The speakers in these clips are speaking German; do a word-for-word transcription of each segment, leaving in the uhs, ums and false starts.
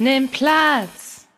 Nimm Platz!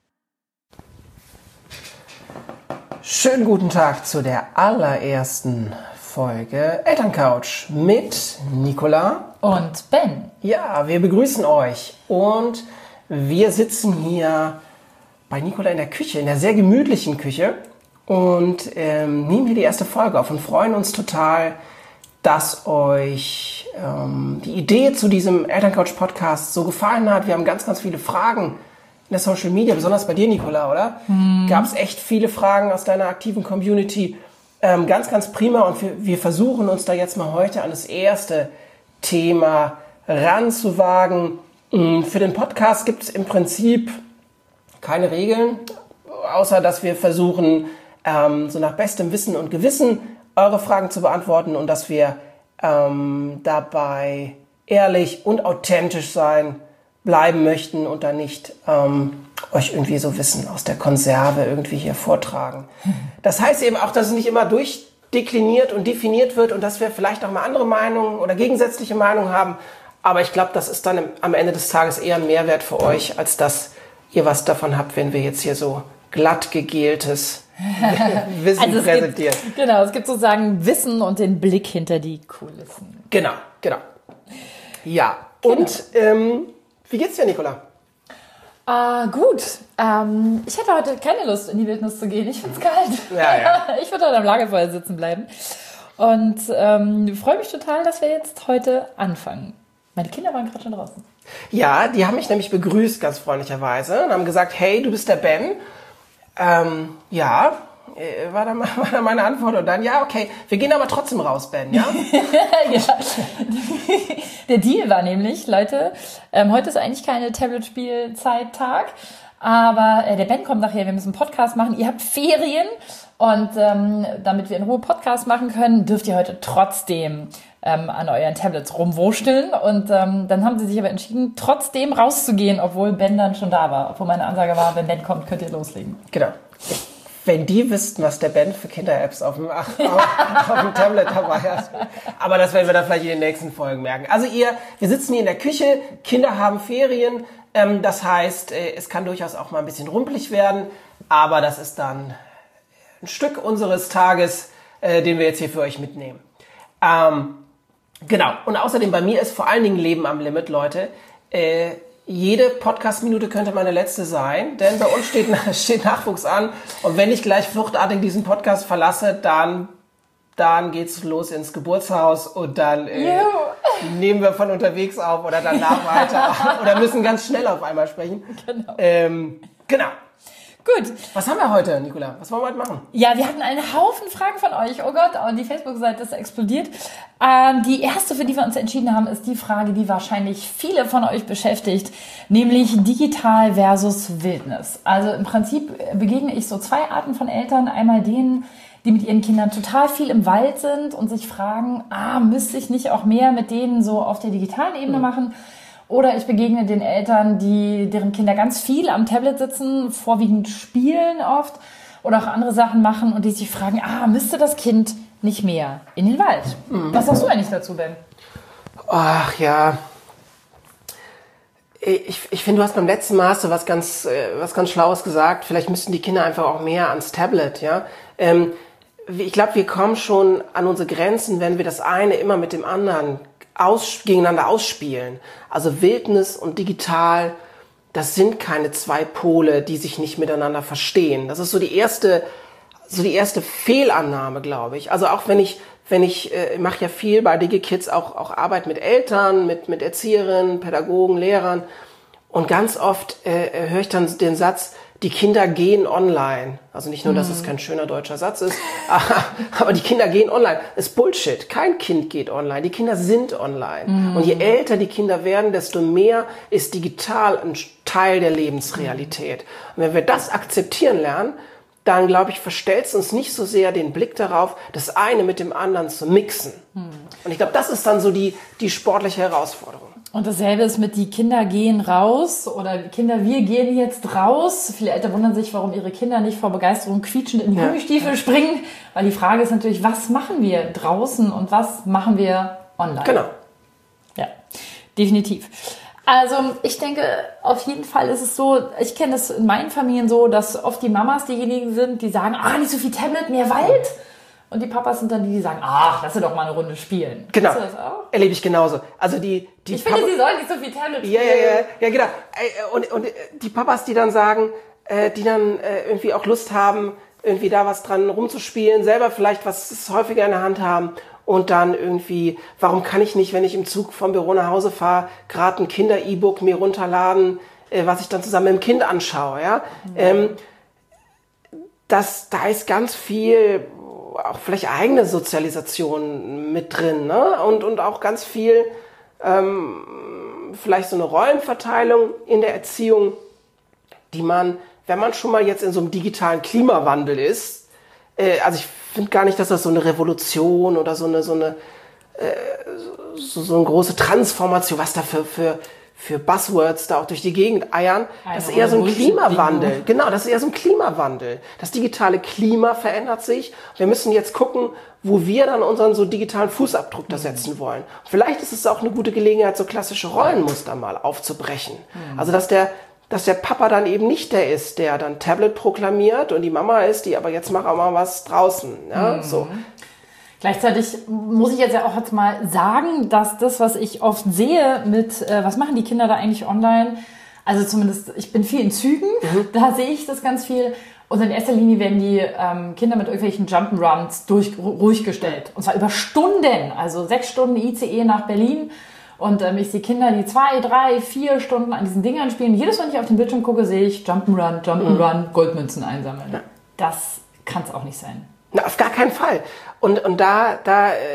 Schönen guten Tag zu der allerersten Folge Elterncouch mit Nicola und Ben. Ja, wir begrüßen euch und wir sitzen hier bei Nicola in der Küche, in der sehr gemütlichen Küche und ähm, nehmen hier die erste Folge auf und freuen uns total, dass euch ähm, die Idee zu diesem Elterncouch-Podcast so gefallen hat. Wir haben ganz, ganz viele Fragen in der Social Media, besonders bei dir, Nicola, oder? Hm. Gab es echt viele Fragen aus deiner aktiven Community. Ähm, ganz, ganz prima und wir, wir versuchen uns da jetzt mal heute an das erste Thema ranzuwagen. Für den Podcast gibt es im Prinzip keine Regeln, außer dass wir versuchen, ähm, so nach bestem Wissen und Gewissen eure Fragen zu beantworten und dass wir ähm, dabei ehrlich und authentisch sein bleiben möchten und dann nicht ähm, euch irgendwie so Wissen aus der Konserve irgendwie hier vortragen. Das heißt eben auch, dass es nicht immer durchdekliniert und definiert wird und dass wir vielleicht auch mal andere Meinungen oder gegensätzliche Meinungen haben. Aber ich glaube, das ist dann im, am Ende des Tages eher ein Mehrwert für euch, als dass ihr was davon habt, wenn wir jetzt hier so glatt gegeltes Wissen also präsentieren. Gibt, genau, es gibt sozusagen Wissen und den Blick hinter die Kulissen. Genau, genau. Ja, genau. Und ähm, wie geht's dir, Nicola? Uh, gut. Ähm, ich hätte heute keine Lust, in die Wildnis zu gehen. Ich find's kalt. Ja, ja. Ich würde heute am Lagerfeuer sitzen bleiben. Und ähm, freue mich total, dass wir jetzt heute anfangen. Meine Kinder waren gerade schon draußen. Ja, die haben mich nämlich begrüßt, ganz freundlicherweise, und haben gesagt, hey, du bist der Ben. Ähm, ja, war da, war da meine Antwort. Und dann, ja, okay, wir gehen aber trotzdem raus, Ben, ja? Ja. Der Deal war nämlich, Leute, ähm, heute ist eigentlich keine Tablet-Spielzeit-Tag, aber äh, der Ben kommt nachher, wir müssen einen Podcast machen. Ihr habt Ferien und ähm, damit wir in Ruhe Podcast machen können, dürft ihr heute trotzdem ähm, an euren Tablets rumwurschteln. Und ähm, dann haben sie sich aber entschieden, trotzdem rauszugehen, obwohl Ben dann schon da war. Obwohl meine Ansage war, wenn Ben kommt, könnt ihr loslegen. Genau. Wenn die wüssten, was der Ben für Kinder-Apps auf dem, auf, auf dem Tablet dabei hat. Aber das werden wir dann vielleicht in den nächsten Folgen merken. Also ihr, wir sitzen hier in der Küche, Kinder haben Ferien. Ähm, das heißt, äh, es kann durchaus auch mal ein bisschen rumpelig werden. Aber das ist dann ein Stück unseres Tages, äh, den wir jetzt hier für euch mitnehmen. Ähm, genau. Und außerdem bei mir ist vor allen Dingen Leben am Limit, Leute. Äh, Jede Podcast-Minute könnte meine letzte sein, denn bei uns steht, steht Nachwuchs an. Und wenn ich gleich fluchtartig diesen Podcast verlasse, dann, dann geht's los ins Geburtshaus und dann äh, nehmen wir von unterwegs auf oder danach weiter oder müssen ganz schnell auf einmal sprechen. Genau. Ähm, genau. Gut. Was haben wir heute, Nicola? Was wollen wir heute machen? Ja, wir hatten einen Haufen Fragen von euch. Oh Gott, und die Facebook-Seite ist explodiert. Ähm, die erste, für die wir uns entschieden haben, ist die Frage, die wahrscheinlich viele von euch beschäftigt, nämlich digital versus Wildnis. Also im Prinzip begegne ich so zwei Arten von Eltern. Einmal denen, die mit ihren Kindern total viel im Wald sind und sich fragen, ah, müsste ich nicht auch mehr mit denen so auf der digitalen Ebene mhm. machen? Oder ich begegne den Eltern, die deren Kinder ganz viel am Tablet sitzen, vorwiegend spielen oft oder auch andere Sachen machen und die sich fragen, ah, müsste das Kind nicht mehr in den Wald? Mhm. Was sagst du eigentlich dazu, Ben? Ach ja, ich, ich finde, du hast beim letzten Mal so was ganz, was ganz Schlaues gesagt. Vielleicht müssten die Kinder einfach auch mehr ans Tablet, ja. Ähm, ich glaube, wir kommen schon an unsere Grenzen, wenn wir das eine immer mit dem anderen Aus, gegeneinander ausspielen. Also Wildnis und digital, das sind keine zwei Pole, die sich nicht miteinander verstehen. Das ist so die erste, so die erste Fehlannahme, glaube ich. Also auch wenn ich, wenn ich, äh, mache ja viel bei DigiKids auch, auch Arbeit mit Eltern, mit, mit Erzieherinnen, Pädagogen, Lehrern. Und ganz oft äh, höre ich dann den Satz, die Kinder gehen online. Also nicht nur, dass es kein schöner deutscher Satz ist, aber die Kinder gehen online. Das ist Bullshit. Kein Kind geht online. Die Kinder sind online. Mm. Und je älter die Kinder werden, desto mehr ist digital ein Teil der Lebensrealität. Und wenn wir das akzeptieren lernen, dann, glaube ich, verstellt es uns nicht so sehr den Blick darauf, das eine mit dem anderen zu mixen. Mm. Und ich glaube, das ist dann so die, die sportliche Herausforderung. Und dasselbe ist mit die Kinder gehen raus oder die Kinder, wir gehen jetzt raus. Viele Eltern wundern sich, warum ihre Kinder nicht vor Begeisterung quietschend in die ja. Gummistiefel springen. Weil die Frage ist natürlich, was machen wir draußen und was machen wir online? Genau. Ja, definitiv. Also ich denke, auf jeden Fall ist es so, ich kenne das in meinen Familien so, dass oft die Mamas diejenigen sind, die sagen, ah, nicht so viel Tablet, mehr Wald. Und die Papas sind dann die, die sagen, ach, lass sie doch mal eine Runde spielen. Genau, Hast du das auch? Erlebe ich genauso. Also die, die Ich finde, Papa- sie sollen nicht so viel Tablet spielen. Ja, ja, ja, ja, genau. Äh, Und, und die Papas, die dann sagen, äh, die dann äh, irgendwie auch Lust haben, irgendwie da was dran rumzuspielen, selber vielleicht was häufiger in der Hand haben und dann irgendwie, warum kann ich nicht, wenn ich im Zug vom Büro nach Hause fahre, gerade ein Kinder-E-Book mir runterladen, äh, was ich dann zusammen mit dem Kind anschaue, ja? Mhm. Ähm, das, da ist ganz viel, auch vielleicht eigene Sozialisation mit drin, ne? Und, und auch ganz viel, ähm, vielleicht so eine Rollenverteilung in der Erziehung, die man, wenn man schon mal jetzt in so einem digitalen Klimawandel ist, äh, also ich finde gar nicht, dass das so eine Revolution oder so eine, so eine, äh, so, so eine große Transformation, was da für, für, für Buzzwords da auch durch die Gegend eiern, Eine das ist eher so ein Klimawandel. Ding. Genau, das ist eher so ein Klimawandel. Das digitale Klima verändert sich. Wir müssen jetzt gucken, wo wir dann unseren so digitalen Fußabdruck da setzen wollen. Vielleicht ist es auch eine gute Gelegenheit, so klassische Rollenmuster mal aufzubrechen. Mhm. Also, dass der, dass der Papa dann eben nicht der ist, der dann Tablet proklamiert und die Mama ist, die aber jetzt mach auch mal was draußen. Ja, mhm. so. Gleichzeitig muss ich jetzt ja auch jetzt mal sagen, dass das, was ich oft sehe mit, äh, was machen die Kinder da eigentlich online, also zumindest, ich bin viel in Zügen, mhm. da sehe ich das ganz viel. Und in erster Linie werden die ähm, Kinder mit irgendwelchen Jump'n'Runs durch, ruhig gestellt. Und zwar über Stunden, also sechs Stunden I C E nach Berlin. Und ähm, ich sehe Kinder, die zwei, drei, vier Stunden an diesen Dingern spielen. Jedes Mal, wenn ich auf den Bildschirm gucke, sehe ich Jump'n'Run, Jump'n'Run, mhm. Goldmünzen einsammeln. Ja. Das kann es auch nicht sein. Na, auf gar keinen Fall. Und, und da, da äh,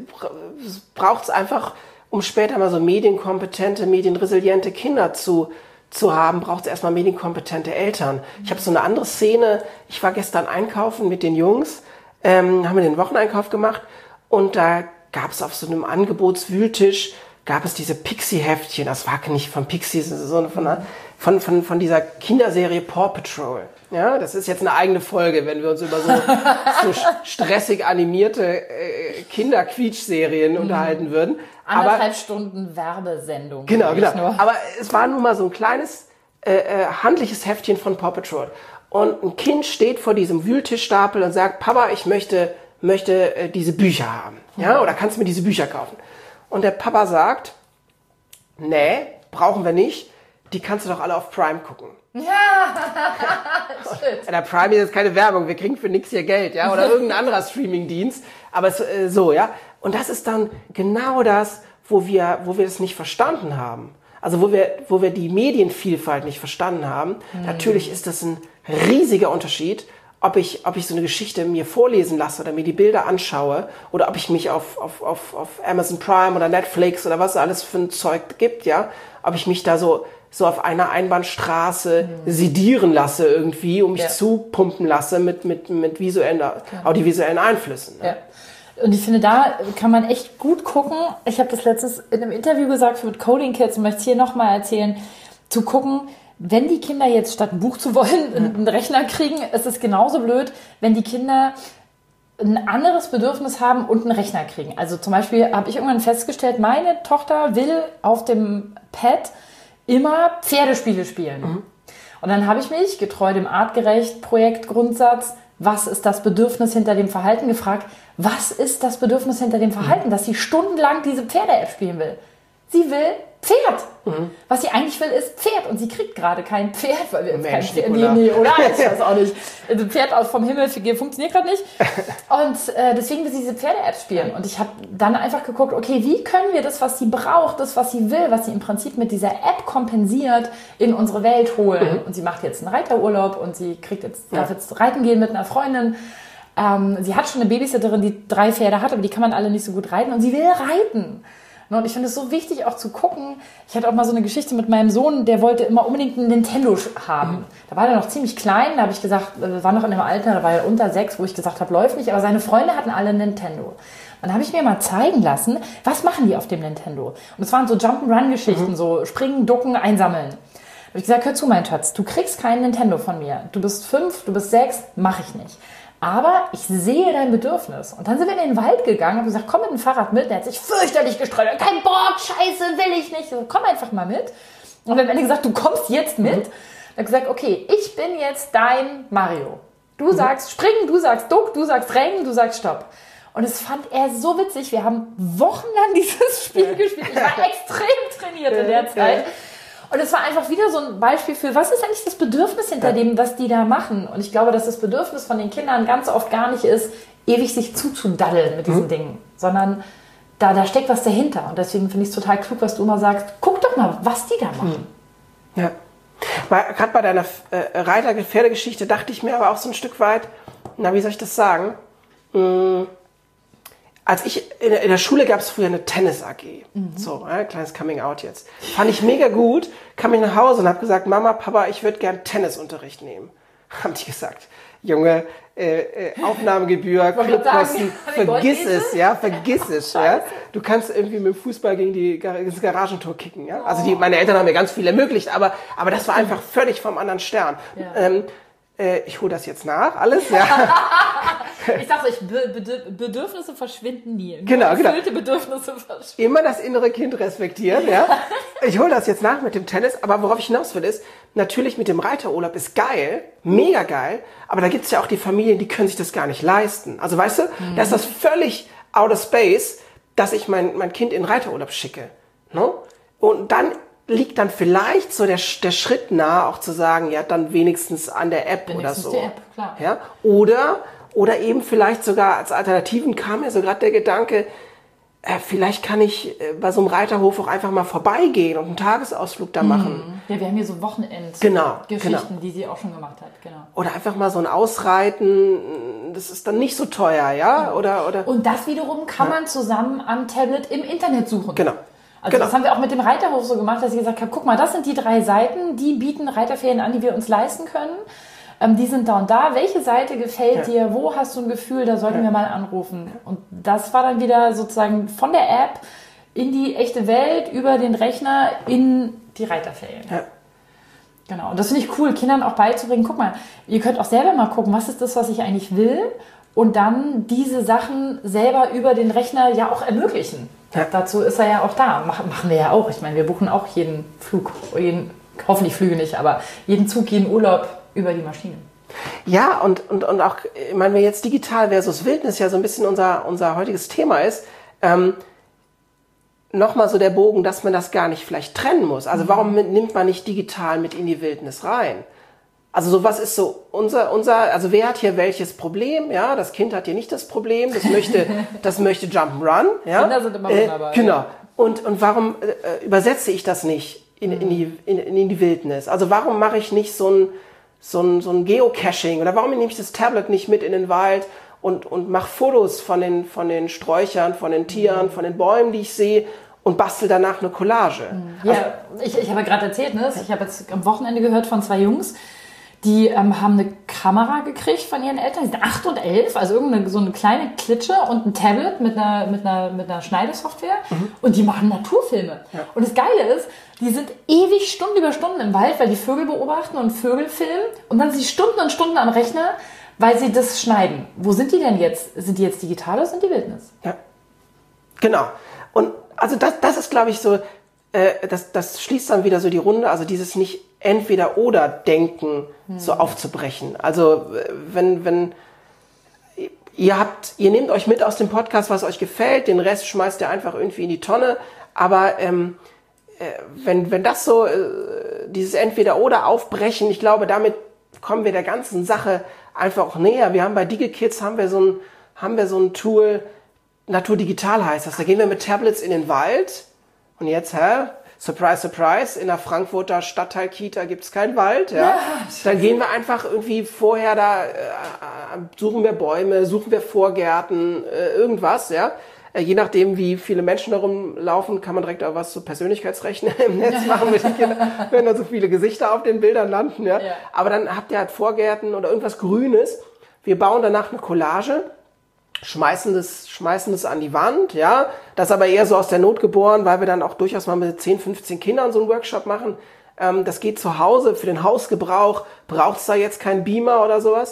braucht es einfach, um später mal so medienkompetente, medienresiliente Kinder zu, zu haben, braucht es erstmal medienkompetente Eltern. Ich habe so eine andere Szene. Ich war gestern einkaufen mit den Jungs, ähm, haben wir den Wocheneinkauf gemacht und da gab es auf so einem Angebotswühltisch gab es diese Pixie-Heftchen. Das war nicht von Pixie, sondern von, von, von, von dieser Kinderserie Paw Patrol. Ja, das ist jetzt eine eigene Folge, wenn wir uns über so, so stressig animierte äh, Kinder-Quietsch-Serien mhm. unterhalten würden. Anderthalb Aber, Stunden Werbesendung. Genau, genau. Nur. Aber es war nun mal so ein kleines äh, äh, handliches Heftchen von Paw Patrol. Und ein Kind steht vor diesem Wühltischstapel und sagt, Papa, ich möchte, möchte äh, diese Bücher haben. Ja, oder kannst du mir diese Bücher kaufen? Und der Papa sagt, nee, brauchen wir nicht. Die kannst du doch alle auf Prime gucken. Ja, shit. Der Prime ist jetzt keine Werbung, wir kriegen für nichts hier Geld, ja, oder irgendein anderer Streamingdienst, aber es, äh, so, ja. Und das ist dann genau das, wo wir, wo wir es nicht verstanden haben. Also wo wir, wo wir die Medienvielfalt nicht verstanden haben. Mhm. Natürlich ist das ein riesiger Unterschied, ob ich, ob ich so eine Geschichte mir vorlesen lasse oder mir die Bilder anschaue oder ob ich mich auf, auf, auf, auf Amazon Prime oder Netflix oder was es alles für ein Zeug gibt, ja, ob ich mich da so so auf einer Einbahnstraße mhm. sedieren lasse irgendwie, um mich ja. zupumpen lasse mit, mit, mit visuellen, ja. audiovisuellen Einflüssen. Ne? Ja. Und ich finde, da kann man echt gut gucken. Ich habe das letztens in einem Interview gesagt mit Coding Kids und möchte es hier nochmal erzählen, zu gucken, wenn die Kinder jetzt statt ein Buch zu wollen, mhm. einen Rechner kriegen, ist es genauso blöd, wenn die Kinder ein anderes Bedürfnis haben und einen Rechner kriegen. Also zum Beispiel habe ich irgendwann festgestellt, meine Tochter will auf dem Pad immer Pferdespiele spielen. Mhm. Und dann habe ich mich, getreu dem Artgerecht-Projekt-Grundsatz, was ist das Bedürfnis hinter dem Verhalten, gefragt, was ist das Bedürfnis hinter dem Verhalten, mhm. dass sie stundenlang diese Pferde-App spielen will. Sie will Pferd. Mhm. Was sie eigentlich will, ist Pferd. Und sie kriegt gerade kein Pferd, weil wir jetzt kein Pferd... Nee, nee, oder? Ich weiß auch nicht. Ein Pferd vom Himmel funktioniert gerade nicht. Und äh, deswegen will sie diese Pferde-App spielen. Und ich habe dann einfach geguckt, okay, wie können wir das, was sie braucht, das, was sie will, was sie im Prinzip mit dieser App kompensiert, in unsere Welt holen. Mhm. Und sie macht jetzt einen Reiterurlaub und sie kriegt jetzt, darf jetzt reiten gehen mit einer Freundin. Ähm, sie hat schon eine Babysitterin, die drei Pferde hat, aber die kann man alle nicht so gut reiten. Und sie will reiten. Und ich finde es so wichtig auch zu gucken. Ich hatte auch mal so eine Geschichte mit meinem Sohn, der wollte immer unbedingt einen Nintendo haben. Mhm. Da war er noch ziemlich klein, da habe ich gesagt, wir waren noch in dem Alter, da war er unter sechs, wo ich gesagt habe, läuft nicht, aber seine Freunde hatten alle einen Nintendo. Dann habe ich mir mal zeigen lassen, was machen die auf dem Nintendo? Und es waren so Jump'n'Run-Geschichten, mhm. so springen, ducken, einsammeln. Da habe ich gesagt, hör zu, mein Schatz, du kriegst keinen Nintendo von mir. Du bist fünf, du bist sechs, mache ich nicht. Aber ich sehe dein Bedürfnis. Und dann sind wir in den Wald gegangen und haben gesagt, komm mit dem Fahrrad mit. Der hat sich fürchterlich gestreut. Kein Bock, scheiße, will ich nicht. So, komm einfach mal mit. Und wir haben am Ende gesagt, du kommst jetzt mit. Mhm. Dann habe gesagt, okay, ich bin jetzt dein Mario. Du mhm. sagst springen, du sagst duck, du sagst rennen, du sagst stopp. Und es fand er so witzig. Wir haben wochenlang dieses Spiel gespielt. Ich war extrem trainiert in der Zeit. Und es war einfach wieder so ein Beispiel für, was ist eigentlich das Bedürfnis hinter dem, was die da machen? Und ich glaube, dass das Bedürfnis von den Kindern ganz oft gar nicht ist, ewig sich zuzudaddeln mit diesen mhm. Dingen, sondern da, da steckt was dahinter. Und deswegen finde ich es total klug, was du immer sagst, guck doch mal, was die da machen. Ja. Gerade bei deiner äh, Reiter-Pferdegeschichte dachte ich mir aber auch so ein Stück weit, na, wie soll ich das sagen? Hm, Als ich, in der, in der Schule gab es früher eine Tennis-A G. Mhm. So, äh, kleines Coming-out jetzt. Fand ich mega gut, kam ich nach Hause und habe gesagt, Mama, Papa, ich würde gern Tennisunterricht nehmen. Haben die gesagt, Junge, äh, äh, Aufnahmegebühr, Clubkosten, vergiss es, ja, vergiss es, ja. Du kannst irgendwie mit dem Fußball gegen die, das Garagentor kicken, ja. Also die, meine Eltern haben mir ganz viel ermöglicht, aber, aber das war einfach völlig vom anderen Stern. Ja. Ähm, äh, ich hole das jetzt nach, alles, ja. Ich sag euch, Be Be Bedürfnisse verschwinden nie. Genau, genau. Erfüllte Bedürfnisse verschwinden. Immer das innere Kind respektieren, ja. Ich hole das jetzt nach mit dem Tennis, aber worauf ich hinaus will ist, natürlich mit dem Reiterurlaub ist geil, mega geil, aber da gibt's ja auch die Familien, die können sich das gar nicht leisten. Also weißt du, mhm. da ist das völlig out of space, dass ich mein, mein Kind in Reiterurlaub schicke. Ne? Und dann liegt dann vielleicht so der, der Schritt nahe, auch zu sagen, ja, dann wenigstens an der App wenigstens oder so. Die App, klar. Ja? Oder Oder eben vielleicht sogar als Alternativen kam mir so gerade der Gedanke, äh, vielleicht kann ich äh, bei so einem Reiterhof auch einfach mal vorbeigehen und einen Tagesausflug da machen. Ja, wir haben hier so Wochenend-Geschichten, genau, genau. die sie auch schon gemacht hat. Genau. Oder einfach mal so ein Ausreiten, das ist dann nicht so teuer, ja? ja. Oder, oder und das wiederum kann ja. man zusammen am Tablet im Internet suchen. Genau. Also genau. das haben wir auch mit dem Reiterhof so gemacht, dass ich gesagt habe, guck mal, das sind die drei Seiten, die bieten Reiterferien an, die wir uns leisten können. Die sind da und da. Welche Seite gefällt ja. dir? Wo hast du ein Gefühl, da sollten ja. wir mal anrufen? Und das war dann wieder sozusagen von der App in die echte Welt, über den Rechner in die Reiterferien. Ja. Genau. Und das finde ich cool, Kindern auch beizubringen. Guck mal, ihr könnt auch selber mal gucken, was ist das, was ich eigentlich will? Und dann diese Sachen selber über den Rechner ja auch ermöglichen. Ja. Dazu ist er ja auch da. Machen, machen wir ja auch. Ich meine, wir buchen auch jeden Flug, jeden, hoffentlich Flüge nicht, aber jeden Zug, jeden Urlaub über die Maschine. Ja, und, und, und auch, ich meine, wenn jetzt digital versus Wildnis ja so ein bisschen unser, unser heutiges Thema ist, ähm, nochmal so der Bogen, dass man das gar nicht vielleicht trennen muss. Also warum nimmt man nicht digital mit in die Wildnis rein? Also so was ist so unser, unser, also wer hat hier welches Problem? Ja, das Kind hat hier nicht das Problem, das möchte, das möchte Jump'n'Run. Ja? Kinder sind immer wunderbar. Äh, genau. Und, und warum äh, übersetze ich das nicht in, in, die, in, in die Wildnis? Also warum mache ich nicht so ein so ein, so ein Geocaching oder warum nehme ich das Tablet nicht mit in den Wald und, und mache Fotos von den, von den Sträuchern, von den Tieren, von den Bäumen, die ich sehe und bastel danach eine Collage. Ja, also, ich, ich habe ja gerade erzählt, ne? Ich habe jetzt am Wochenende gehört von zwei Jungs, die ähm, haben eine Kamera gekriegt von ihren Eltern, die sind acht und elf, also irgendeine so eine kleine Klitsche und ein Tablet mit einer, mit einer, mit einer Schneidesoftware mhm. und die machen Naturfilme. Ja. Und das Geile ist, die sind ewig Stunden über Stunden im Wald, weil die Vögel beobachten und Vögel filmen und dann sind sie Stunden und Stunden am Rechner, weil sie das schneiden. Wo sind die denn jetzt? Sind die jetzt digital oder sind die Wildnis? Ja, genau. Und also das, das ist, glaube ich, so, äh, das, das schließt dann wieder so die Runde, also dieses nicht Entweder-Oder-Denken hm. so aufzubrechen. Also wenn, wenn ihr habt, ihr nehmt euch mit aus dem Podcast, was euch gefällt, den Rest schmeißt ihr einfach irgendwie in die Tonne, aber ähm, äh, wenn, wenn das so, äh, dieses Entweder-Oder aufbrechen, ich glaube, damit kommen wir der ganzen Sache einfach auch näher. Wir haben bei DigiKids haben wir so ein, haben wir so ein Tool, Natur Digital heißt das, da gehen wir mit Tablets in den Wald und jetzt, hä? Surprise, surprise, in der Frankfurter Stadtteil-Kita gibt's keinen Wald. Ja? Ja, dann gehen wir einfach irgendwie vorher da, äh, suchen wir Bäume, suchen wir Vorgärten, äh, irgendwas. Ja? Äh, je nachdem, wie viele Menschen da rumlaufen, kann man direkt auch was zu Persönlichkeitsrechten im Netz machen, mit den Kindern, wenn da so viele Gesichter auf den Bildern landen. Ja? Ja. Aber dann habt ihr halt Vorgärten oder irgendwas Grünes. Wir bauen danach eine Collage. Schmeißen das, schmeißen das an die Wand, ja. Das ist aber eher so aus der Not geboren, weil wir dann auch durchaus mal mit zehn, fünfzehn Kindern so einen Workshop machen. Ähm, das geht zu Hause für den Hausgebrauch. Braucht es da jetzt keinen Beamer oder sowas?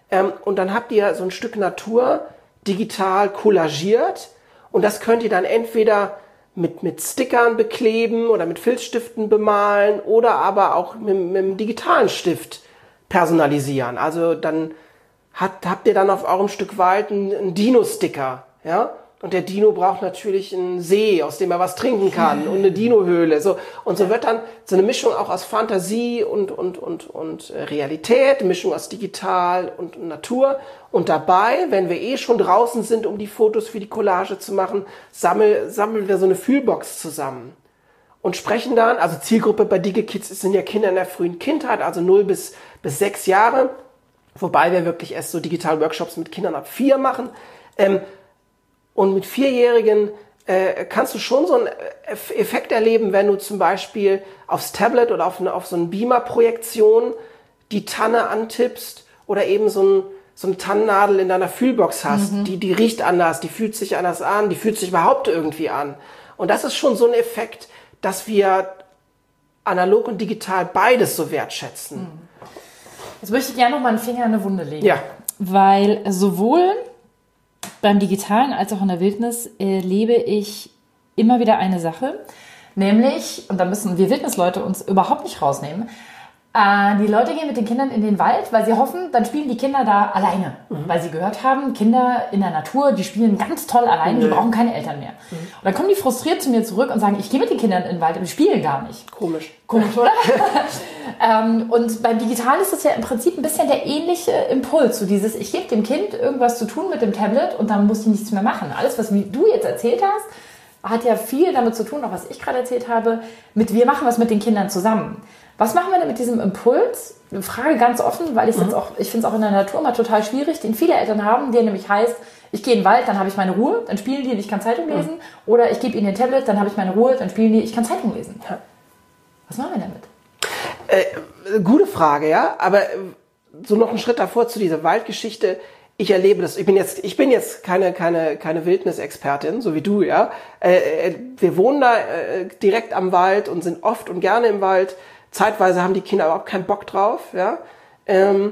Ähm, und dann habt ihr so ein Stück Natur digital collagiert und das könnt ihr dann entweder mit, mit Stickern bekleben oder mit Filzstiften bemalen oder aber auch mit, mit einem digitalen Stift personalisieren. Also dann hat, habt ihr dann auf eurem Stück Wald einen, einen Dino-Sticker, ja? Und der Dino braucht natürlich einen See, aus dem er was trinken kann und eine Dino-Höhle. So. Und so wird dann so eine Mischung auch aus Fantasie und, und, und, und Realität, Mischung aus Digital und Natur. Und dabei, wenn wir eh schon draußen sind, um die Fotos für die Collage zu machen, sammel, sammeln wir so eine Fühlbox zusammen. Und sprechen dann, also Zielgruppe bei DigiKids sind ja Kinder in der frühen Kindheit, also null bis, bis sechs Jahre. Wobei wir wirklich erst so Digital-Workshops mit Kindern ab vier machen. Ähm, Und mit Vierjährigen äh, kannst du schon so einen Effekt erleben, wenn du zum Beispiel aufs Tablet oder auf, eine, auf so eine Beamer-Projektion die Tanne antippst oder eben so, ein, so eine Tannennadel in deiner Fühlbox hast. Mhm. Die, die riecht anders, die fühlt sich anders an, die fühlt sich überhaupt irgendwie an. Und das ist schon so ein Effekt, dass wir analog und digital beides so wertschätzen. Mhm. Jetzt möchte ich gerne noch mal einen Finger in eine Wunde legen. Ja. Weil sowohl beim Digitalen als auch in der Wildnis erlebe ich immer wieder eine Sache, nämlich, und da müssen wir Wildnisleute uns überhaupt nicht rausnehmen, äh, die Leute gehen mit den Kindern in den Wald, weil sie hoffen, dann spielen die Kinder da alleine. Mhm. Weil sie gehört haben, Kinder in der Natur, die spielen ganz toll alleine, mhm. die brauchen keine Eltern mehr. Mhm. Und dann kommen die frustriert zu mir zurück und sagen, ich gehe mit den Kindern in den Wald, aber die spielen gar nicht. Komisch. Komisch, oder? ähm, und beim Digitalen ist das ja im Prinzip ein bisschen der ähnliche Impuls. So dieses, ich gebe dem Kind irgendwas zu tun mit dem Tablet und dann muss die nichts mehr machen. Alles, was du jetzt erzählt hast, hat ja viel damit zu tun, auch was ich gerade erzählt habe, mit wir machen was mit den Kindern zusammen. Was machen wir denn mit diesem Impuls? Eine Frage ganz offen, weil ich mhm. jetzt auch, ich finde es auch in der Natur mal total schwierig, den viele Eltern haben, der nämlich heißt, ich gehe in den Wald, dann habe ich meine Ruhe, dann spielen die und ich kann Zeitung lesen. Mhm. Oder ich gebe ihnen den Tablet, dann habe ich meine Ruhe, dann spielen die, ich kann Zeitung lesen. Ja. Was machen wir damit? Äh, gute Frage, ja. Aber so noch einen Schritt davor zu dieser Waldgeschichte. Ich erlebe das. Ich bin jetzt, ich bin jetzt keine, keine, keine Wildnisexpertin, so wie du, ja. Äh, wir wohnen da äh, direkt am Wald und sind oft und gerne im Wald. Zeitweise haben die Kinder überhaupt keinen Bock drauf, ja. Ähm,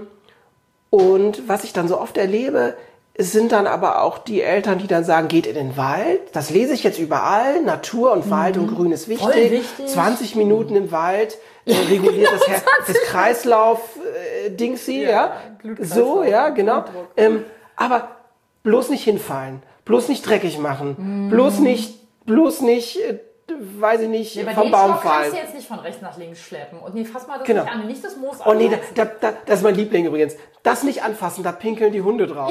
und was ich dann so oft erlebe, sind dann aber auch die Eltern, die dann sagen, geht in den Wald. Das lese ich jetzt überall. Natur und Wald mhm. und Grün ist wichtig. Voll wichtig. zwanzig Minuten im Wald äh, reguliert das, Her- das Kreislauf-Dingsy, äh, ja. ja. So, ja, genau. Ähm, aber bloß nicht hinfallen. Bloß nicht dreckig machen. Mhm. Bloß nicht, bloß nicht, äh, weiß ich nicht, nee, vom Baum fallen. Kannst du jetzt nicht von rechts nach links schleppen. Und nee, fass mal das genau. nicht an, nicht das Moos Oh nee, da, da, da, das ist mein Liebling übrigens. Das nicht anfassen, da pinkeln die Hunde drauf.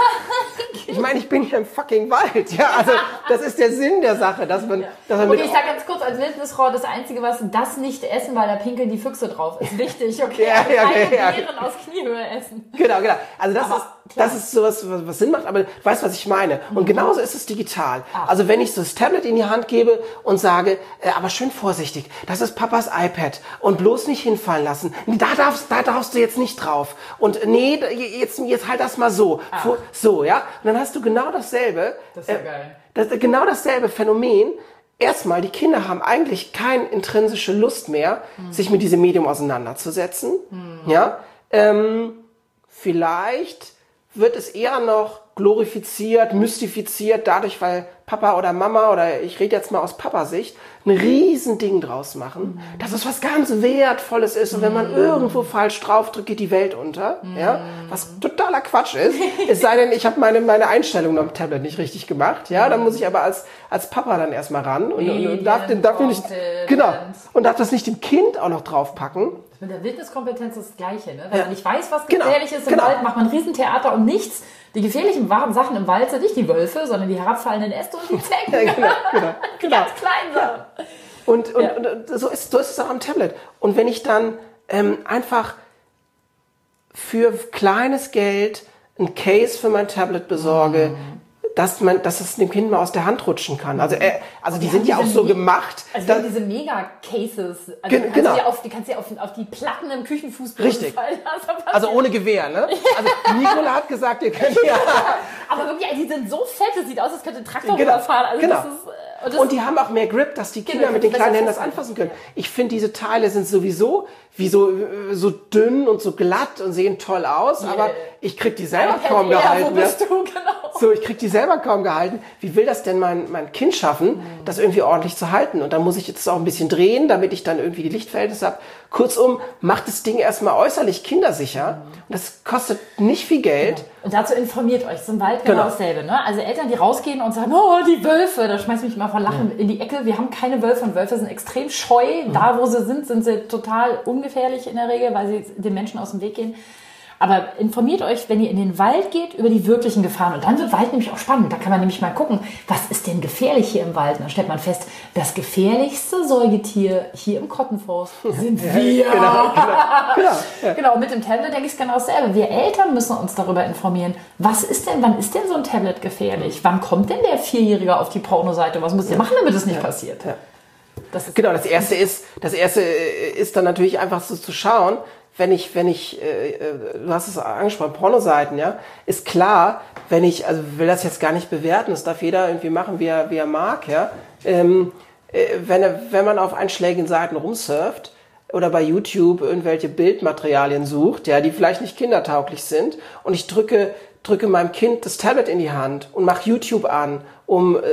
Ja. Ich meine, ich bin hier im fucking Wald. Ja, also das ist der Sinn der Sache, dass man, ja. dass man okay, mit ich sag ganz kurz als Wildnisfrau, das Einzige, was das nicht essen, weil da pinkeln die Füchse drauf, ist wichtig. Okay, ja, ja, keine ja, Beeren ja. aus Kniehöhe essen. Genau, genau. Also das aber, ist, das ist sowas, was, was Sinn macht, aber du weißt, was ich meine. Und mhm. genauso ist es digital. Ach. Also wenn ich so das Tablet in die Hand gebe und sage, äh, aber schön vorsichtig, das ist Papas iPad und bloß nicht hinfallen lassen. Da darfst, da darfst du jetzt nicht drauf. Und nee, jetzt, jetzt halt das mal so. Ach. So, ja. Und dann hast du genau dasselbe. Das ist ja äh, geil. Das, genau dasselbe Phänomen. Erstmal, die Kinder haben eigentlich keine intrinsische Lust mehr, mhm. sich mit diesem Medium auseinanderzusetzen. Mhm. Ja. Ähm, vielleicht wird es eher noch glorifiziert, mystifiziert, dadurch, weil Papa oder Mama, oder ich rede jetzt mal aus Papa-Sicht, ein Riesending draus machen, mhm. dass es was ganz Wertvolles ist und wenn man irgendwo falsch draufdrückt, geht die Welt unter, mhm. ja, was totaler Quatsch ist, es sei denn, ich habe meine, meine Einstellung am Tablet nicht richtig gemacht, ja, dann muss ich aber als, als Papa dann erstmal ran und, und, und darf, den, darf nicht, genau, und darf das nicht dem Kind auch noch draufpacken. Mit der Wildniskompetenz ist das Gleiche, ne? Wenn ja. man nicht weiß, was genau. gefährlich ist im genau. Wald, macht man ein Riesentheater um nichts. Die gefährlichen wahren Sachen im Wald sind nicht die Wölfe, sondern die herabfallenden Äste und die Zecken. Ja, genau, genau, die genau. ganz kleinen Sachen. Ja. Und, und, ja. und so, ist, so ist es auch am Tablet. Und wenn ich dann ähm, einfach für kleines Geld ein Case für mein Tablet besorge, mm. dass man, dass es dem Kind mal aus der Hand rutschen kann. Also, äh, also die, die sind ja auch so Me- gemacht. Also wir diese Mega-Cases. Also Gen- du kannst genau. die auf, die kannst du auf, auf die Platten im Küchenfußboden Richtig. fallen. Also ohne Gewehr, ne? Also Nicola hat gesagt, ihr könnt ja. Aber wirklich, die sind so fett, das sieht aus, als könnte ein Traktor genau. rüberfahren. Also genau. das ist, Und, und die haben auch mehr Grip, dass die Kinder genau, mit den kleinen Händen das anfassen können. Ich finde, diese Teile sind sowieso wie so, so dünn und so glatt und sehen toll aus, yeah. aber ich krieg die selber ja, kaum gehalten. Wo bist du? Genau. So, ich krieg die selber kaum gehalten. Wie will das denn mein, mein Kind schaffen, mhm. das irgendwie ordentlich zu halten? Und dann muss ich jetzt auch ein bisschen drehen, damit ich dann irgendwie die Lichtverhältnisse habe. Kurzum, macht das Ding erstmal äußerlich kindersicher. Mhm. Und das kostet nicht viel Geld. Genau. Und dazu informiert euch, zum Wald genau, genau dasselbe. Ne? Also Eltern, die rausgehen und sagen, oh, die Wölfe, da schmeißt mich mal vor Lachen mhm. in die Ecke. Wir haben keine Wölfe und Wölfe sind extrem scheu. Mhm. Da, wo sie sind, sind sie total ungefährlich in der Regel, weil sie den Menschen aus dem Weg gehen. Aber informiert euch, wenn ihr in den Wald geht, über die wirklichen Gefahren. Und dann wird Wald nämlich auch spannend. Da kann man nämlich mal gucken, was ist denn gefährlich hier im Wald? Und dann stellt man fest, das gefährlichste Säugetier hier im Kottenforst sind wir. Genau, genau, genau, ja. Genau, mit dem Tablet denke ich genau dasselbe. Wir Eltern müssen uns darüber informieren, was ist denn, wann ist denn so ein Tablet gefährlich? Wann kommt denn der Vierjährige auf die Pornoseite? Was muss der machen, damit es nicht ja. passiert? Ja. Das ist genau, das erste ist, das erste ist dann natürlich einfach so zu schauen, wenn ich, wenn ich, äh, du hast es angesprochen, Pornoseiten, ja, ist klar, wenn ich, also will das jetzt gar nicht bewerten, das darf jeder irgendwie machen, wie er, wie er mag, ja, ähm, äh, wenn er, wenn man auf einschlägigen Seiten rumsurft oder bei YouTube irgendwelche Bildmaterialien sucht, ja, die vielleicht nicht kindertauglich sind und ich drücke, drücke meinem Kind das Tablet in die Hand und mache YouTube an, um äh,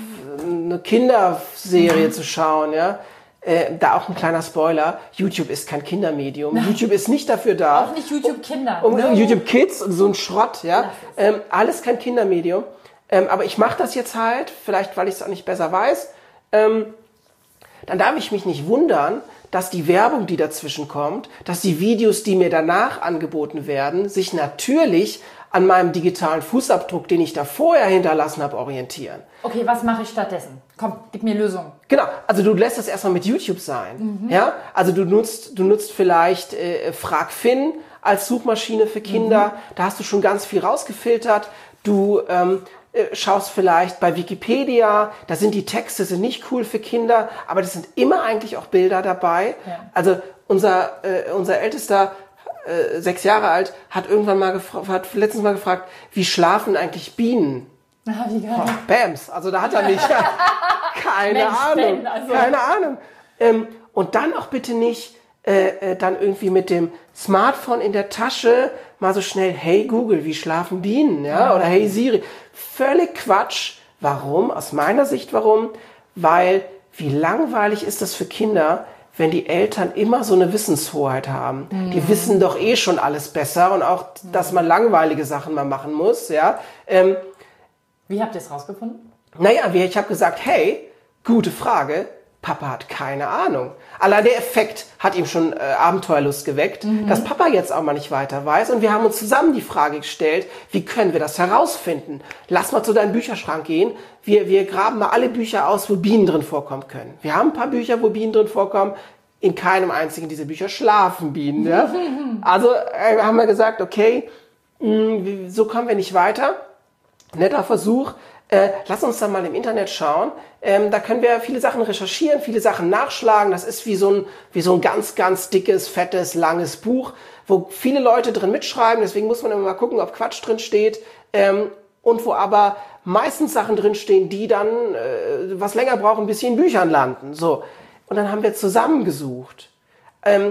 eine Kinderserie mhm. zu schauen, ja. Äh, da auch ein kleiner Spoiler, YouTube ist kein Kindermedium. Nein. YouTube ist nicht dafür da. Auch nicht YouTube Kinder. Um, um no. YouTube Kids und so ein Schrott, ja. Ähm, alles kein Kindermedium. Ähm, aber ich mache das jetzt halt, vielleicht weil ich es auch nicht besser weiß. Ähm, dann darf ich mich nicht wundern, dass die Werbung, die dazwischen kommt, dass die Videos, die mir danach angeboten werden, sich natürlich an meinem digitalen Fußabdruck, den ich da vorher hinterlassen habe, orientieren. Okay, was mache ich stattdessen? Komm, gib mir Lösung. Genau, also du lässt das erstmal mit YouTube sein. Mhm. Ja? Also du nutzt, du nutzt vielleicht äh, Frag Finn als Suchmaschine für Kinder. Mhm. Da hast du schon ganz viel rausgefiltert. Du ähm, äh, schaust vielleicht bei Wikipedia, da sind die Texte sind nicht cool für Kinder, aber das sind immer eigentlich auch Bilder dabei. Ja. Also unser, äh, unser ältester Äh, sechs Jahre alt, hat irgendwann mal gefragt, hat letztens mal gefragt, wie schlafen eigentlich Bienen? Ah, wie geil. Oh, Bams, also da hat er nicht, keine Mensch, Ahnung, Ben, also. keine Ahnung. Ähm, und dann auch bitte nicht äh, äh, dann irgendwie mit dem Smartphone in der Tasche mal so schnell, hey Google, wie schlafen Bienen? Ja? Ja. Oder hey Siri. Völlig Quatsch. Warum? Aus meiner Sicht warum? Weil, wie langweilig ist das für Kinder, wenn die Eltern immer so eine Wissenshoheit haben. Mhm. Die wissen doch eh schon alles besser und auch, dass man langweilige Sachen mal machen muss. Ja. Ähm, Wie habt ihr es rausgefunden? Naja, ich habe gesagt, hey, gute Frage, Papa hat keine Ahnung. Allein der Effekt hat ihm schon äh, Abenteuerlust geweckt, mhm. dass Papa jetzt auch mal nicht weiter weiß. Und wir haben uns zusammen die Frage gestellt, wie können wir das herausfinden? Lass mal zu deinem Bücherschrank gehen. Wir, wir graben mal alle Bücher aus, wo Bienen drin vorkommen können. Wir haben ein paar Bücher, wo Bienen drin vorkommen. In keinem einzigen dieser Bücher schlafen Bienen. Ja? Also äh, haben wir gesagt, okay, mh, so kommen wir nicht weiter. Netter Versuch. Äh, lass uns dann mal im Internet schauen. Ähm, da können wir viele Sachen recherchieren, viele Sachen nachschlagen. Das ist wie so ein, wie so ein ganz, ganz dickes, fettes, langes Buch, wo viele Leute drin mitschreiben. Deswegen muss man immer mal gucken, ob Quatsch drin steht. Ähm, und wo aber meistens Sachen drin stehen, die dann äh, was länger brauchen, bis sie in Büchern landen. So. Und dann haben wir zusammengesucht. Ähm,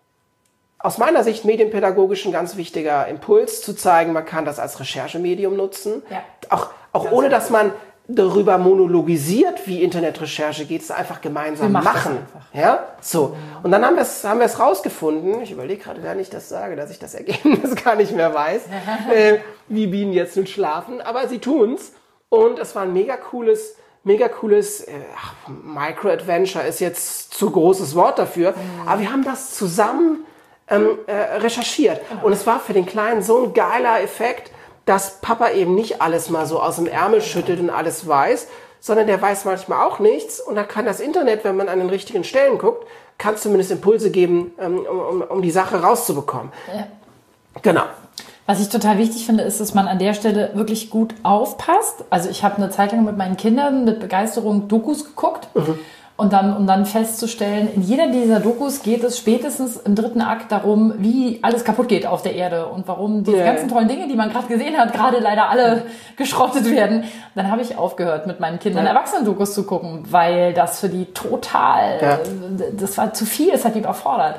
Aus meiner Sicht medienpädagogisch ein ganz wichtiger Impuls, zu zeigen, man kann das als Recherchemedium nutzen. Ja. Auch, auch ohne, dass man darüber monologisiert, wie Internetrecherche geht, es einfach gemeinsam machen. Einfach. Ja? So. Und dann haben wir es haben wir es rausgefunden. Ich überlege gerade, wenn ich das sage, dass ich das Ergebnis gar nicht mehr weiß, äh, wie Bienen jetzt nun schlafen. Aber sie tun's. Und es war ein mega cooles, mega cooles, äh, Micro-Adventure ist jetzt zu großes Wort dafür. Mhm. Aber wir haben das zusammen Ähm, äh, recherchiert. Genau. Und es war für den Kleinen so ein geiler Effekt, dass Papa eben nicht alles mal so aus dem Ärmel schüttelt und alles weiß, sondern der weiß manchmal auch nichts. Und dann kann das Internet, wenn man an den richtigen Stellen guckt, kann zumindest Impulse geben, um, um, um die Sache rauszubekommen. Ja. Genau. Was ich total wichtig finde, ist, dass man an der Stelle wirklich gut aufpasst. Also ich habe eine Zeit lang mit meinen Kindern mit Begeisterung Dokus geguckt. Mhm. Und dann, um dann festzustellen, in jeder dieser Dokus geht es spätestens im dritten Akt darum, wie alles kaputt geht auf der Erde und warum diese yeah. ganzen tollen Dinge, die man gerade gesehen hat, gerade leider alle geschrottet werden. Dann habe ich aufgehört, mit meinen Kindern ja. Erwachsenen-Dokus zu gucken, weil das für die total, ja. das war zu viel, es hat die überfordert.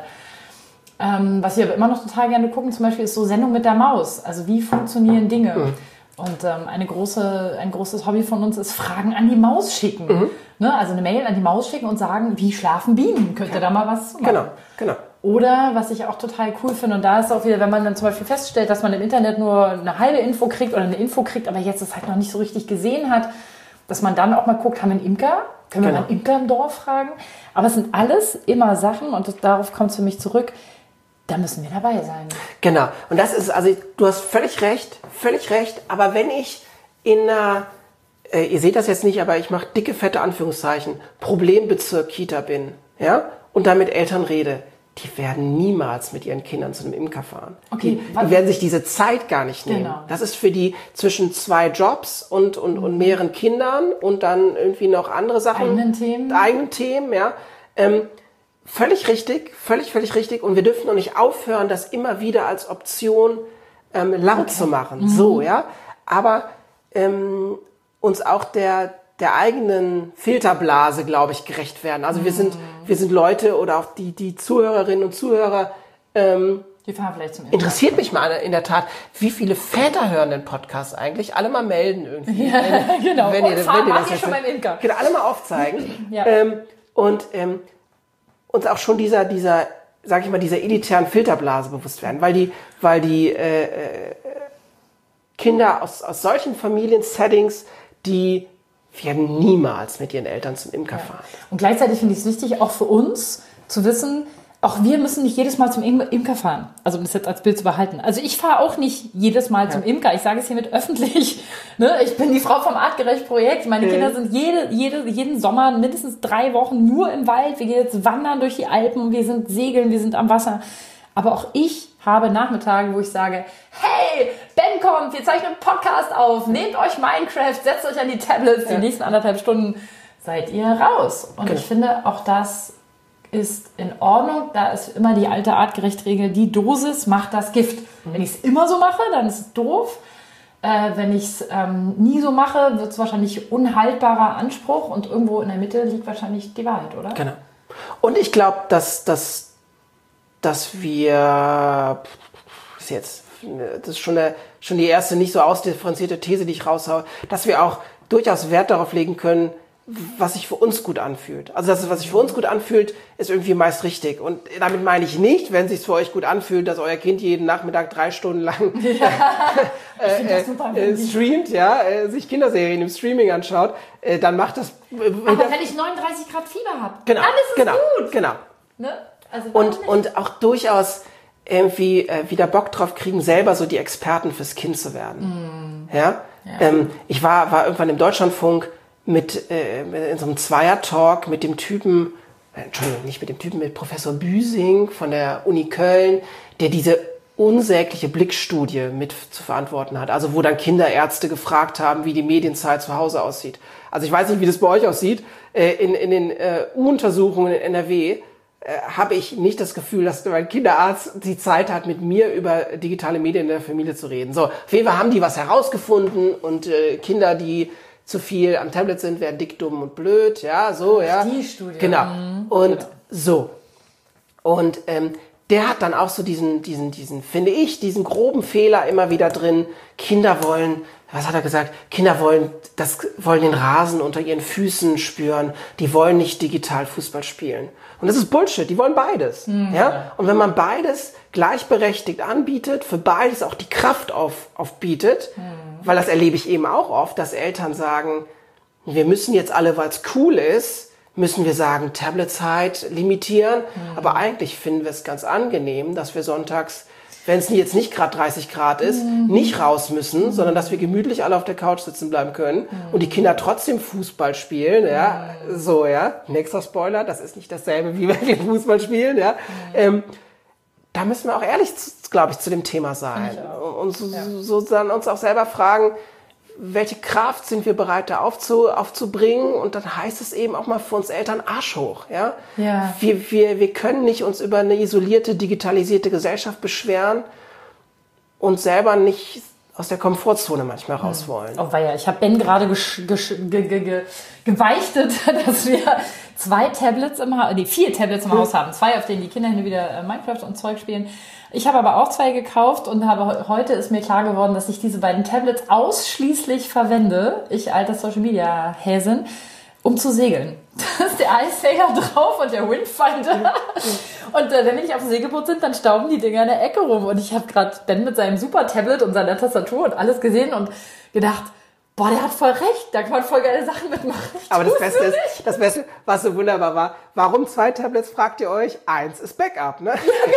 Ähm, was wir aber immer noch total gerne gucken, zum Beispiel ist so Sendung mit der Maus. Also wie funktionieren Dinge? Mhm. Und ähm, eine große, ein großes Hobby von uns ist Fragen an die Maus schicken. Mhm. Ne? Also eine Mail an die Maus schicken und sagen, wie schlafen Bienen? Könnt ihr da mal was machen? Genau, genau. Oder, was ich auch total cool finde, und da ist auch wieder, wenn man dann zum Beispiel feststellt, dass man im Internet nur eine halbe Info kriegt oder eine Info kriegt, aber jetzt es halt noch nicht so richtig gesehen hat, dass man dann auch mal guckt, haben wir einen Imker? Können wir genau. mal einen Imker im Dorf fragen? Aber es sind alles immer Sachen, und das, darauf kommt es für mich zurück, da müssen wir dabei sein. Genau. Und das ist, also du hast völlig recht, völlig recht. Aber wenn ich in einer, äh, ihr seht das jetzt nicht, aber ich mache dicke, fette Anführungszeichen, Problembezirk Kita bin, ja, und dann mit Eltern rede, die werden niemals mit ihren Kindern zu einem Imker fahren. Okay. Die, die werden sich diese Zeit gar nicht nehmen. Genau. Das ist für die zwischen zwei Jobs und, und, und mehreren Kindern und dann irgendwie noch andere Sachen. Eigenen Themen. Eigenen Themen, ja. Ähm, Völlig richtig, völlig, völlig richtig. Und wir dürfen noch nicht aufhören, das immer wieder als Option ähm, laut okay. zu machen. Mhm. So, ja. Aber ähm, uns auch der der eigenen Filterblase, glaube ich, gerecht werden. Also mhm. wir sind wir sind Leute oder auch die die Zuhörerinnen und Zuhörer. Ähm, die fahren vielleicht zum Imker. Interessiert mich mal in der Tat, wie viele Väter hören den Podcast eigentlich? Alle mal melden irgendwie. Ja, wenn, genau. Wenn und ihr, fahren, wenn ihr das ihr jetzt schon beim Imker. Genau, alle mal aufzeigen. ja. ähm, und ähm, uns auch schon dieser, dieser, sag ich mal, dieser elitären Filterblase bewusst werden, weil die, weil die äh, äh, Kinder aus, aus solchen Familiensettings, die werden niemals mit ihren Eltern zum Imker ja. fahren. Und gleichzeitig finde ich es wichtig, auch für uns zu wissen, auch wir müssen nicht jedes Mal zum Imker fahren. Also um das jetzt als Bild zu behalten. Also ich fahre auch nicht jedes Mal ja. zum Imker. Ich sage es hiermit öffentlich. Ne? Ich bin die Frau vom Artgerecht-Projekt. Meine mhm. Kinder sind jede, jede, jeden Sommer mindestens drei Wochen nur im Wald. Wir gehen jetzt wandern durch die Alpen. Wir sind segeln, wir sind am Wasser. Aber auch ich habe Nachmittage, wo ich sage, hey, Ben kommt, wir zeichnen einen Podcast auf. Nehmt euch Minecraft, setzt euch an die Tablets. Ja. Die nächsten anderthalb Stunden seid ihr raus. Und genau. ich finde, auch das ist in Ordnung. Da ist immer die alte Artgerecht-Regel, die Dosis macht das Gift. Mhm. Wenn ich es immer so mache, dann ist es doof. Äh, wenn ich es ähm, nie so mache, wird es wahrscheinlich unhaltbarer Anspruch und irgendwo in der Mitte liegt wahrscheinlich die Wahrheit, oder? Genau. Und ich glaube, dass, dass, dass wir, das ist jetzt, das ist schon, eine, schon die erste nicht so ausdifferenzierte These, die ich raushaue, dass wir auch durchaus Wert darauf legen können, was sich für uns gut anfühlt. Also das, was sich für uns gut anfühlt, ist irgendwie meist richtig. Und damit meine ich nicht, wenn es sich für euch gut anfühlt, dass euer Kind jeden Nachmittag drei Stunden lang ja. äh, äh, streamt, ja, äh, sich Kinderserien im Streaming anschaut, äh, dann macht das. Äh, Aber wenn ich neununddreißig Grad Fieber habe, genau, alles ist genau, gut. Genau. Ne? Also und und auch durchaus irgendwie äh, wieder Bock drauf kriegen, selber so die Experten fürs Kind zu werden. Mm. Ja. ja. Ähm, ich war war irgendwann im Deutschlandfunk mit äh, in so einem Zweier-Talk mit dem Typen, äh, Entschuldigung, nicht mit dem Typen, mit Professor Büsing von der Uni Köln, der diese unsägliche Blickstudie mit zu verantworten hat. Also wo dann Kinderärzte gefragt haben, wie die Medienzeit zu Hause aussieht. Also ich weiß nicht, wie das bei euch aussieht. Äh, in, in den äh, U-Untersuchungen in N R W äh, habe ich nicht das Gefühl, dass mein Kinderarzt die Zeit hat, mit mir über digitale Medien in der Familie zu reden. So, auf jeden Fall haben die was herausgefunden und äh, Kinder, die zu viel am Tablet sind, werden dick, dumm und blöd, ja, so, ja. Die Studie. Genau. Mhm. Und genau. so. Und ähm, der hat dann auch so diesen, diesen, diesen, finde ich, diesen groben Fehler immer wieder drin. Kinder wollen, was hat er gesagt? Kinder wollen, das wollen den Rasen unter ihren Füßen spüren. Die wollen nicht digital Fußball spielen. Und das ist Bullshit. Die wollen beides, mhm. ja. Und wenn man beides gleichberechtigt anbietet, für beides auch die Kraft auf, aufbietet, mhm. weil das erlebe ich eben auch oft, dass Eltern sagen, wir müssen jetzt alle, weil es cool ist, müssen wir sagen, Tabletzeit limitieren. Mhm. Aber eigentlich finden wir es ganz angenehm, dass wir sonntags, wenn es jetzt nicht gerade dreißig Grad ist, mhm. nicht raus müssen, mhm. sondern dass wir gemütlich alle auf der Couch sitzen bleiben können mhm. und die Kinder trotzdem Fußball spielen. Ja, mhm. so, ja. Nächster Spoiler, das ist nicht dasselbe, wie wenn wir Fußball spielen. Ja. Mhm. Ähm, da müssen wir auch ehrlich, glaube ich, zu dem Thema sein. Und so, ja. so dann uns auch selber fragen, welche Kraft sind wir bereit, da aufzu, aufzubringen? Und dann heißt es eben auch mal für uns Eltern Arsch hoch. Ja? Ja. Wir, wir, wir können nicht uns über eine isolierte, digitalisierte Gesellschaft beschweren und selber nicht aus der Komfortzone manchmal raus wollen. Oh weia, ich habe Ben gerade gesch- gesch- ge- ge- ge- geweichtet, dass wir zwei Tablets im Haus, nee, vier Tablets im Haus haben. Zwei, auf denen die Kinder hin und wieder äh, Minecraft und Zeug spielen. Ich habe aber auch zwei gekauft und habe heute ist mir klar geworden, dass ich diese beiden Tablets ausschließlich verwende, ich alter Social Media Häsin, um zu segeln. Da ist der Eisfänger drauf und der Windfinder. Und äh, wenn wir nicht auf dem Segelboot sind, dann stauben die Dinger in der Ecke rum. Und ich habe gerade Ben mit seinem super Tablet und seiner Tastatur und alles gesehen und gedacht, boah, der hat voll recht, da kann man voll geile Sachen mitmachen. Ich Aber das tu's Beste nur ist, nicht. das Beste, was so wunderbar war, warum zwei Tablets, fragt ihr euch? Eins ist Backup, ne?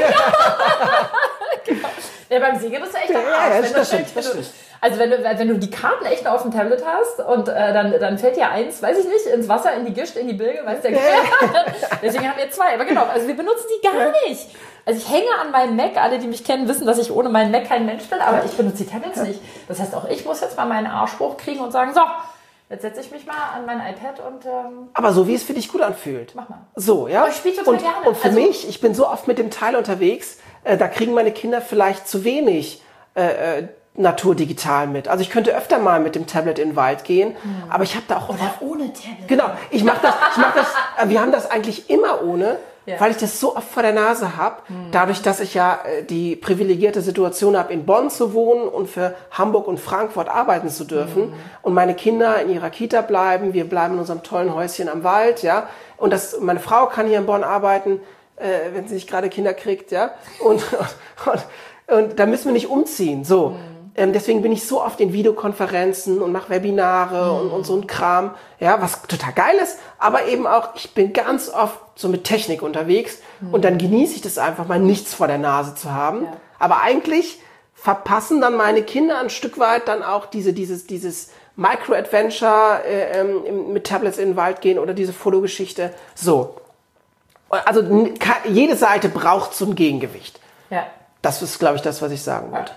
Genau. Ja, beim Segeln bist du echt am Ja, Arsch. ja, wenn das du, stimmt, das du, stimmt. also wenn du, wenn du die Karten echt noch auf dem Tablet hast und äh, dann, dann fällt dir eins, weiß ich nicht, ins Wasser, in die Gischt, in die Bilge, weiß der Geier. Deswegen haben wir zwei. Aber genau, also wir benutzen die gar nicht. Also ich hänge an meinem Mac. Alle, die mich kennen, wissen, dass ich ohne meinen Mac kein Mensch bin, aber ich benutze die Tablets nicht. Das heißt, auch ich muss jetzt mal meinen Arsch hochkriegen und sagen, so, jetzt setze ich mich mal an mein iPad und ähm, Aber so, wie es für dich gut anfühlt. mach mal. So, ja. Aber ich spiel total und, gerne. und für Also- mich, ich bin so oft mit dem Teil unterwegs, äh, da kriegen meine Kinder vielleicht zu wenig äh, äh, Naturdigital mit. Also ich könnte öfter mal mit dem Tablet in den Wald gehen, Hm. aber ich habe da auch... Oder ohne Tablet. Genau, ich mache das, ich mach das, äh, wir haben das eigentlich immer ohne, Ja. weil ich das so oft vor der Nase habe, dadurch, dass ich ja äh, die privilegierte Situation habe, in Bonn zu wohnen und für Hamburg und Frankfurt arbeiten zu dürfen und meine Kinder in ihrer Kita bleiben, wir bleiben in unserem tollen Häuschen am Wald, ja, und das, meine Frau kann hier in Bonn arbeiten, äh, wenn sie nicht gerade Kinder kriegt, ja, und, und, und da müssen wir nicht umziehen, so. Ähm, deswegen bin ich so oft in Videokonferenzen und mache Webinare und, und so ein Kram, ja, was total geil ist, aber eben auch, ich bin ganz oft so mit Technik unterwegs und dann genieße ich das einfach mal, nichts vor der Nase zu haben. Ja. Aber eigentlich verpassen dann meine Kinder ein Stück weit dann auch diese, dieses, dieses Micro-Adventure äh, ähm, mit Tablets in den Wald gehen oder diese Fotogeschichte. So. Also n- ka- jede Seite braucht so ein Gegengewicht. Ja. Das ist, glaube ich, das, was ich sagen wollte.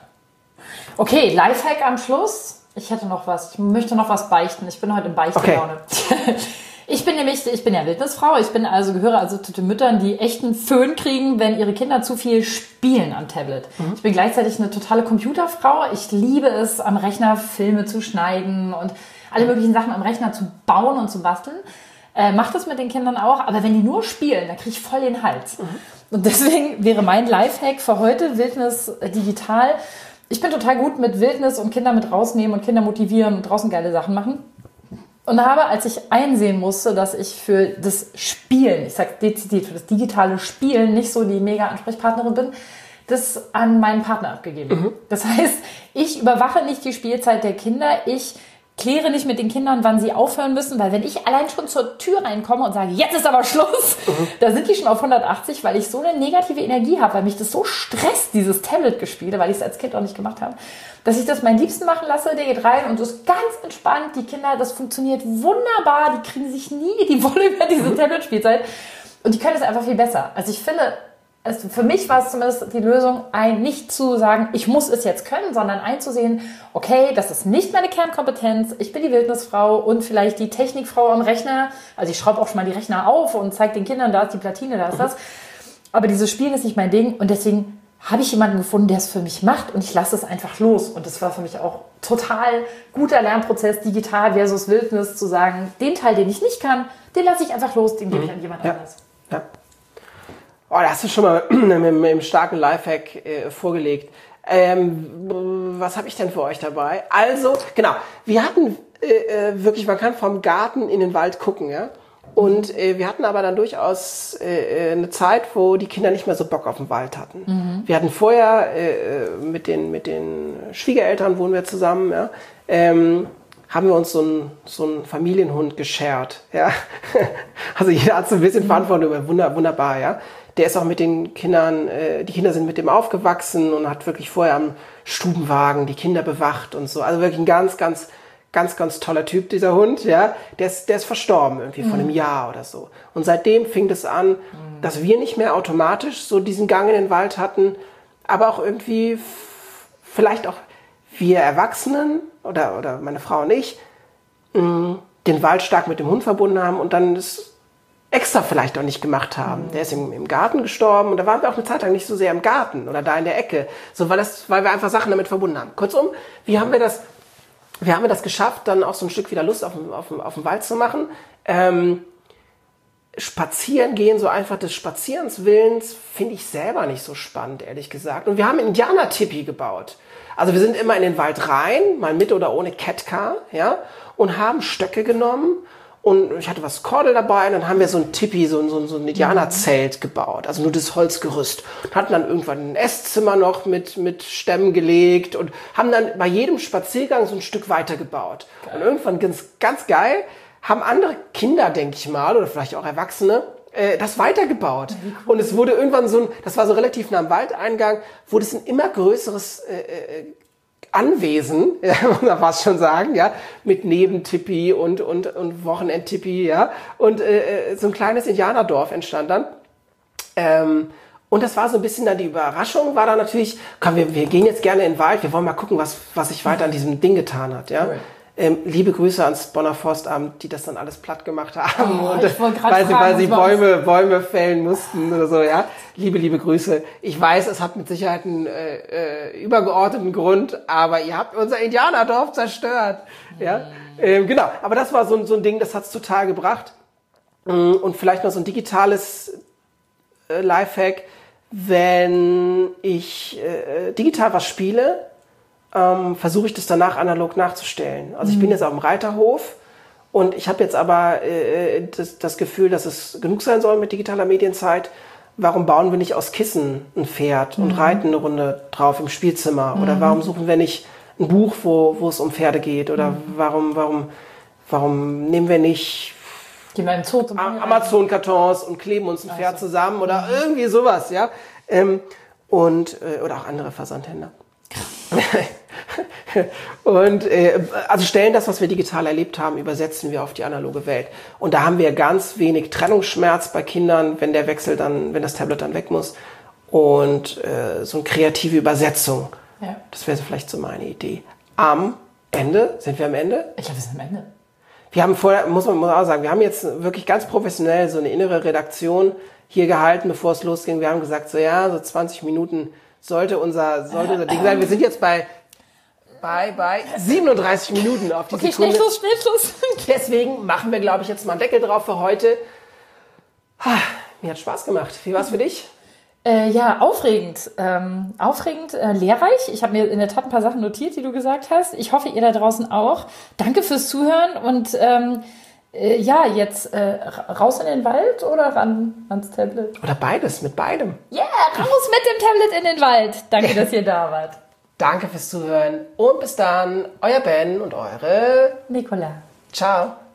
Okay, Lifehack am Schluss. Ich hätte noch was. Ich möchte noch was beichten. Ich bin heute in Beichtlaune. Okay. Ich bin nämlich, ich bin ja Wildnisfrau. Ich bin also, gehöre also zu den Müttern, die echten Föhn kriegen, wenn ihre Kinder zu viel spielen am Tablet. Mhm. Ich bin gleichzeitig eine totale Computerfrau. Ich liebe es, am Rechner Filme zu schneiden und alle möglichen Sachen am Rechner zu bauen und zu basteln. Äh, macht das mit den Kindern auch. Aber wenn die nur spielen, dann kriege ich voll den Hals. Mhm. Und deswegen wäre mein Lifehack für heute Wildnis digital. Ich bin total gut mit Wildnis und Kinder mit rausnehmen und Kinder motivieren und draußen geile Sachen machen. Und habe, als ich einsehen musste, dass ich für das Spielen, ich sage dezidiert, für das digitale Spielen nicht so die mega Ansprechpartnerin bin, das an meinen Partner abgegeben. Mhm. Das heißt, ich überwache nicht die Spielzeit der Kinder, ich kläre nicht mit den Kindern, wann sie aufhören müssen, weil wenn ich allein schon zur Tür reinkomme und sage, jetzt ist aber Schluss, mhm. da sind die schon auf hundertachtzig, weil ich so eine negative Energie habe, weil mich das so stresst, dieses Tablet-Gespiele, weil ich es als Kind auch nicht gemacht habe, dass ich das meinen Liebsten machen lasse, der geht rein und ist ganz entspannt, die Kinder, das funktioniert wunderbar, die kriegen sich nie die Wolle über diese Tablet-Spielzeit und die können es einfach viel besser. Also ich finde, also für mich war es zumindest die Lösung, ein, nicht zu sagen, ich muss es jetzt können, sondern einzusehen, okay, das ist nicht meine Kernkompetenz, ich bin die Wildnisfrau und vielleicht die Technikfrau am Rechner, also ich schraube auch schon mal die Rechner auf und zeige den Kindern, da ist die Platine, da ist das, aber dieses Spielen ist nicht mein Ding und deswegen habe ich jemanden gefunden, der es für mich macht und ich lasse es einfach los und das war für mich auch total guter Lernprozess, digital versus Wildnis, zu sagen, den Teil, den ich nicht kann, den lasse ich einfach los, den gebe ich an jemand ja. anderes. Ja. Oh, da hast du schon mal mit einem starken Lifehack äh, vorgelegt. Ähm, was habe ich denn für euch dabei? Also, genau, wir hatten äh, wirklich, man kann vom Garten in den Wald gucken, ja. Und äh, wir hatten aber dann durchaus äh, eine Zeit, wo die Kinder nicht mehr so Bock auf den Wald hatten. Mhm. Wir hatten vorher äh, mit den mit den Schwiegereltern wohnen wir zusammen, ja. Ähm, haben wir uns so einen so einen Familienhund geschert, ja. Also jeder hat so ein bisschen Verantwortung über, wunder, wunderbar, ja. Der ist auch mit den Kindern, äh, die Kinder sind mit dem aufgewachsen und hat wirklich vorher am Stubenwagen die Kinder bewacht und so. Also wirklich ein ganz, ganz, ganz, ganz toller Typ, dieser Hund, ja. Der ist, der ist verstorben irgendwie mhm. vor einem Jahr oder so. Und seitdem fing es an, mhm. dass wir nicht mehr automatisch so diesen Gang in den Wald hatten, aber auch irgendwie f- vielleicht auch wir Erwachsenen oder, oder meine Frau und ich mh, den Wald stark mit dem Hund verbunden haben und dann das extra vielleicht auch nicht gemacht haben. Mhm. Der ist im, im Garten gestorben und da waren wir auch eine Zeit lang nicht so sehr im Garten oder da in der Ecke, so weil das, weil wir einfach Sachen damit verbunden haben. Kurzum, wie haben wir das, wie haben wir das geschafft, dann auch so ein Stück wieder Lust auf, auf, auf den Wald zu machen? Ähm, Spazieren gehen, so einfach des Spazierens Willens, finde ich selber nicht so spannend, ehrlich gesagt. Und wir haben einen Indianer-Tipi gebaut. Also wir sind immer in den Wald rein, mal mit oder ohne Catcar, ja, und haben Stöcke genommen. Und ich hatte was Kordel dabei und dann haben wir so ein Tipi, so ein, so ein, so ein Indianerzelt gebaut. Also nur das Holzgerüst. Und hatten dann irgendwann ein Esszimmer noch mit, mit Stämmen gelegt und haben dann bei jedem Spaziergang so ein Stück weiter gebaut. Geil. Und irgendwann ganz, ganz geil, haben andere Kinder, denke ich mal, oder vielleicht auch Erwachsene, äh, das weitergebaut. Cool. Und es wurde irgendwann so ein, das war so relativ nah am Waldeingang, wurde es ein immer größeres äh, äh, Anwesen, ja, muss man fast schon sagen, ja, mit Nebentipi und, und, und Wochenendtipi, ja, und äh, so ein kleines Indianerdorf entstand dann. Ähm, und das war so ein bisschen dann die Überraschung, war dann natürlich, komm, wir, wir gehen jetzt gerne in den Wald, wir wollen mal gucken, was, was sich weiter an diesem Ding getan hat, ja. Cool. Ähm, liebe Grüße ans Bonner Forstamt, die das dann alles platt gemacht haben, oh, und, weil fragen, sie, weil sie Bäume, Bäume fällen mussten oder so, ja. Liebe, liebe Grüße. Ich weiß, es hat mit Sicherheit einen äh, äh, übergeordneten Grund, aber ihr habt unser Indianerdorf zerstört, mhm. ja. Ähm, genau, aber das war so, so ein Ding, das hat's total gebracht. Und vielleicht noch so ein digitales äh, Lifehack, wenn ich äh, digital was spiele, Ähm, versuche ich das danach analog nachzustellen. Also ich mhm. bin jetzt auf dem Reiterhof und ich habe jetzt aber äh, das, das Gefühl, dass es genug sein soll mit digitaler Medienzeit. Warum bauen wir nicht aus Kissen ein Pferd mhm. und reiten eine Runde drauf im Spielzimmer? Mhm. Oder warum suchen wir nicht ein Buch, wo, wo es um Pferde geht? Oder mhm. warum, warum, warum nehmen wir nicht Amazon-Kartons und kleben uns ein Pferd also. zusammen? Oder mhm. irgendwie sowas, ja? Ähm, und, äh, oder auch andere Versandhändler. Und äh, also stellen das, was wir digital erlebt haben, übersetzen wir auf die analoge Welt. Und da haben wir ganz wenig Trennungsschmerz bei Kindern, wenn der Wechsel dann, wenn das Tablet dann weg muss. Und äh, so eine kreative Übersetzung. Ja. Das wäre so vielleicht so meine Idee. Am Ende, sind wir am Ende? Ich glaube, wir sind am Ende. Wir haben vorher, muss man muss auch sagen, wir haben jetzt wirklich ganz professionell so eine innere Redaktion hier gehalten, bevor es losging. Wir haben gesagt, so ja, so zwanzig Minuten sollte unser, sollte unser Ding sein. Wir sind jetzt bei, bei, bei siebenunddreißig Minuten auf die okay, Sekunde. Okay, Schnellschluss, Schnellschluss. Deswegen machen wir, glaube ich, jetzt mal einen Deckel drauf für heute. Mir hat Spaß gemacht. Wie war's für dich? Äh, ja, aufregend. Ähm, aufregend, äh, lehrreich. Ich habe mir in der Tat ein paar Sachen notiert, die du gesagt hast. Ich hoffe, ihr da draußen auch. Danke fürs Zuhören und ähm, äh, ja, jetzt äh, raus in den Wald oder ran ans Tablet? Oder beides, mit beidem. Ja, yeah, raus mit dem Tablet in den Wald. Danke, dass ihr da wart. Danke fürs Zuhören und bis dann, euer Ben und eure Nicola. Ciao.